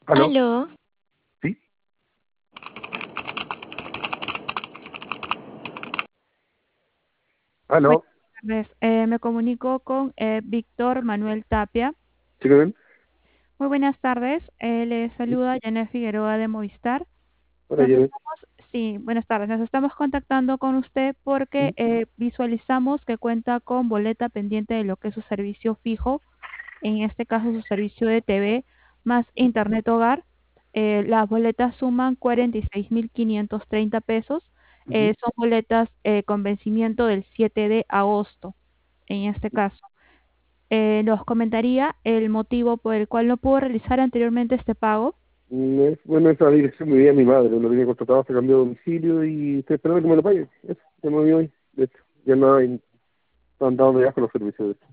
¿Aló? Aló, ¿Sí? Buenas ¿Aló? tardes. Me comunico con Víctor Manuel Tapia. ¿Sí que ven? Muy buenas tardes. Le saluda Janet Figueroa de Movistar. Hola, Janet. Sí, buenas tardes. Nos estamos contactando con usted porque ¿Sí? visualizamos que cuenta con boleta pendiente de lo que es su servicio fijo, en este caso su servicio de TV más Internet Hogar. Las boletas suman 46.530 pesos. Ujú. Son boletas con vencimiento del 7 de agosto, en este caso. Nos comentaría el motivo por el cual no pudo realizar anteriormente este pago. Bueno, esa dirección me vivía mi madre, lo tenía contratado, se cambió de domicilio y estoy esperando que me lo pague. Eso, ya me voy hoy. De hecho, ya no hay, no han dado de baja los servicios. De hecho.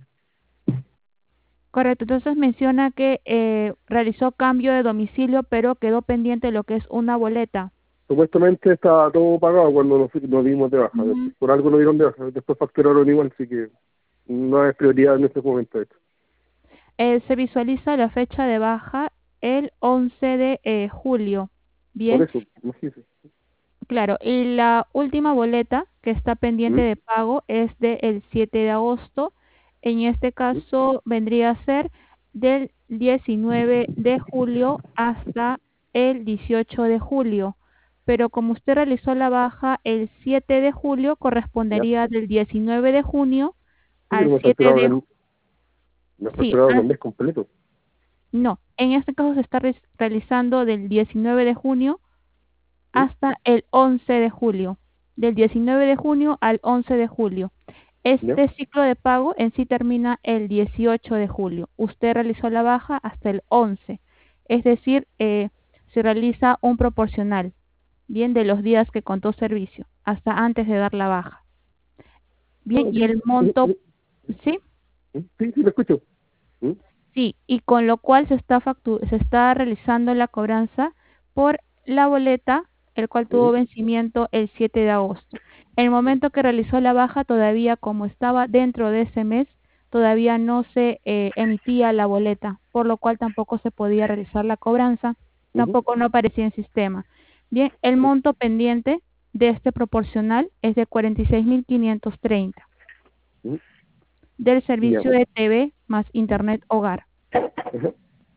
Correcto, entonces menciona que realizó cambio de domicilio, pero quedó pendiente lo que es una boleta. Supuestamente estaba todo pagado cuando nos dimos de baja. De hecho. Ujú. Por algo nos dieron de baja. Después facturaron igual, así que no es prioridad en este momento. De hecho. Se visualiza la fecha de baja el 11 de julio. Por Bien, eso, imagínese. claro, y la última boleta que está pendiente ¿Mm? de pago es del 7 de agosto. En este ¿Mm? caso vendría a ser del 19 de julio hasta el 18 de julio. Pero como usted realizó la baja el 7 de julio, ¿Ya? correspondería del 19 de junio Sí, pero al 7 de... me Sí, facturaron el mes completo. no, en este caso se está realizando del 19 de junio ¿Mm? hasta el 11 de julio, del 19 de junio al 11 de julio. ¿Ya? Este ciclo de pago en sí termina el 18 de julio. Usted realizó la baja hasta el 11, es decir, se realiza un proporcional, bien, de los días que contó servicio, hasta antes de dar la baja. Ah, Bien, ok. y el monto, ¿sí? Sí, sí, lo escucho. ¿Mm? Sí, y con lo cual se está realizando la cobranza por la boleta, el cual tuvo ¿Mm? vencimiento el 7 de agosto. En el momento que realizó la baja, todavía como estaba dentro de ese mes, todavía no se emitía la boleta, por lo cual tampoco se podía realizar la cobranza, Ujú. tampoco no aparecía en sistema. Bien, el monto pendiente de este proporcional es de 46.530 ¿Mm? del Ya. servicio de TV más Internet Hogar. Ajá.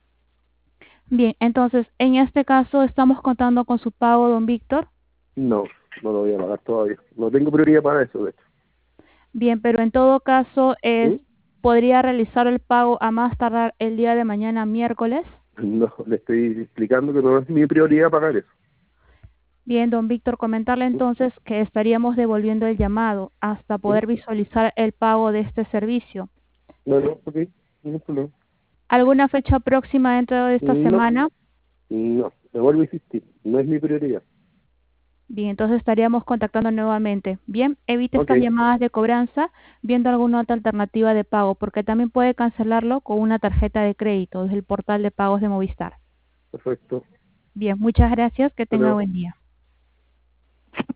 Bien, entonces, en este caso estamos contando con su pago, don Víctor. No, no lo voy a pagar todavía. No tengo prioridad para eso, de hecho. Bien, pero en todo caso, ¿Mm? podría realizar el pago a más tardar el día de mañana, miércoles. No, le estoy explicando que no es mi prioridad pagar eso. Bien, don Víctor, comentarle ¿Mm? entonces que estaríamos devolviendo el llamado hasta ¿Mm? poder visualizar el pago de este servicio. No, no, ok, ningún problema. ¿Alguna fecha próxima dentro de esta No, semana? no, me vuelvo a insistir. No es mi prioridad. Bien, entonces estaríamos contactando nuevamente. Bien, evite Ok, estas llamadas de cobranza viendo alguna otra alternativa de pago, porque también puede cancelarlo con una tarjeta de crédito desde el portal de pagos de Movistar. perfecto. Bien, muchas gracias, que tenga Pero buen día.